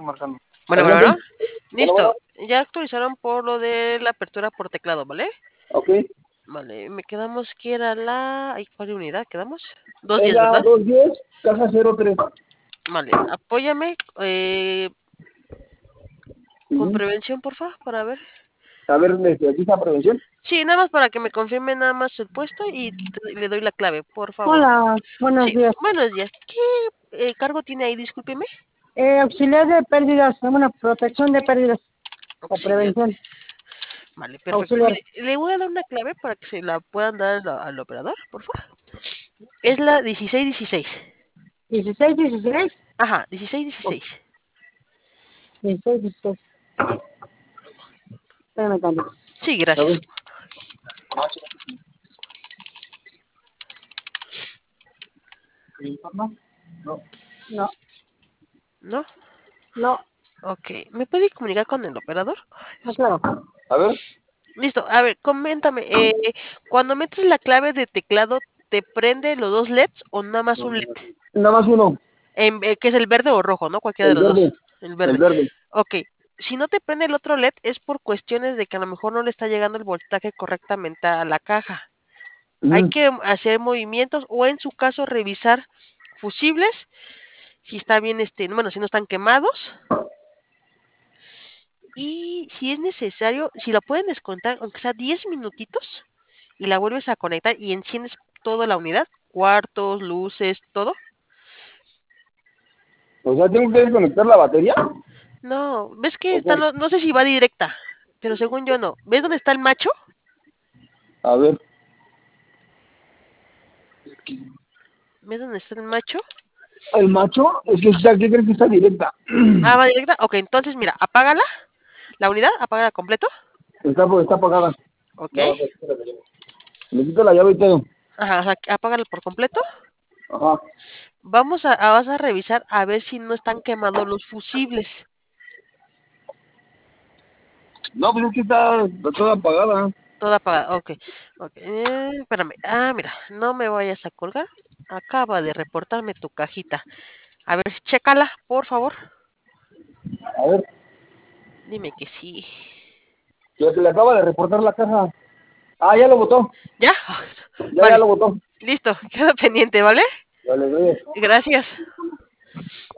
marcando. Bueno, bueno, Adelante. listo. Ya actualizaron por lo de la apertura por teclado, ¿vale? Ok. Vale, me quedamos que era la... ¿Ay, cuál unidad quedamos? 210, Era ¿verdad? 210, caja 03. Vale, apóyame con prevención, porfa, para ver. A ver, aquí está prevención. Sí, nada más para que me confirme nada más el puesto y le doy la clave, por favor. Hola, buenos Sí, días. buenos días. ¿Qué cargo tiene ahí? Discúlpeme. Auxiliar de pérdidas, bueno, protección de pérdidas o Auxiliar. prevención. Vale, perfecto. Auxiliar. Mire, le voy a dar una clave para que se la puedan dar al operador, por favor. Es la 1616. 16, 16. Ajá, 1616. 16, 16. Espérame tantito. Sí, A gracias. ver. ¿No? No. No, ¿No? no, Ok. ¿Me puede comunicar con el operador? no, claro. A ver. Listo. A ver, coméntame. Cuando metes la clave de teclado, ¿te prende los dos LEDs o nada más un LED? Nada más uno. Que es el verde o rojo, ¿no? Cualquiera de El los dos. verde. El El verde. verde. Ok. Si no te prende el otro LED es por cuestiones de que a lo mejor no le está llegando el voltaje correctamente a la caja. Hay que hacer movimientos o en su caso revisar fusibles, si está bien, bueno, si no están quemados. Y si es necesario, si la pueden descontar, aunque sea 10 minutitos, y la vuelves a conectar y enciendes toda la unidad, cuartos, luces, todo. O sea, ¿tengo que desconectar la batería? No, ves que Ok. está, no sé si va directa, pero según yo no. ¿Ves dónde está el macho? A ver. ¿Ves dónde está el macho? El macho, es que está, ¿qué crees que está directa? Ah, va directa. Ok, entonces mira, apágala, la unidad, apágala completo. Está apagada. Ok. No, espérate. Le quito la llave y todo. Ajá, o sea, apágala por completo. Ajá. Vas a revisar a ver si no están quemados los fusibles. No, pues es que está toda apagada. Toda apagada, ok. Ok, espérame. Ah, mira, no me vayas a colgar. Acaba de reportarme tu cajita. A ver, chécala, por favor. A ver. Dime que sí. Lo que le acaba de reportar la caja. Ah, ya lo botó. ¿Ya? Ya Vale, lo botó. listo. Queda pendiente, ¿vale? Vale, ve. Gracias.